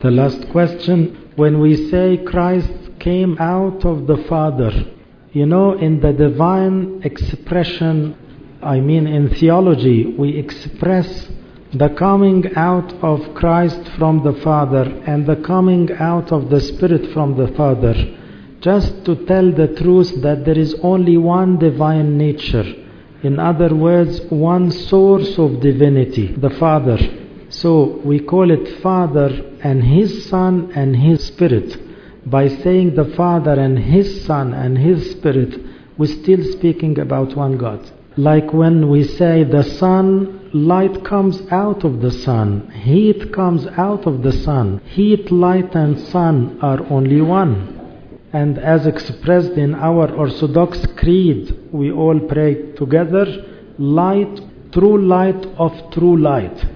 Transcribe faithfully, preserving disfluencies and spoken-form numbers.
The last question, when we say Christ came out of the Father, you know, in the divine expression, I mean in theology, we express the coming out of Christ from the Father and the coming out of the Spirit from the Father, just to tell the truth that there is only one divine nature. In other words, one source of divinity, the Father. So we call it Father and His Son and His Spirit. By saying the Father and His Son and His Spirit, we're still speaking about one God. Like when we say the sun, light comes out of the sun, heat comes out of the sun. Heat, light and sun are only one. And as expressed in our Orthodox creed, we all pray together, light, true light of true light.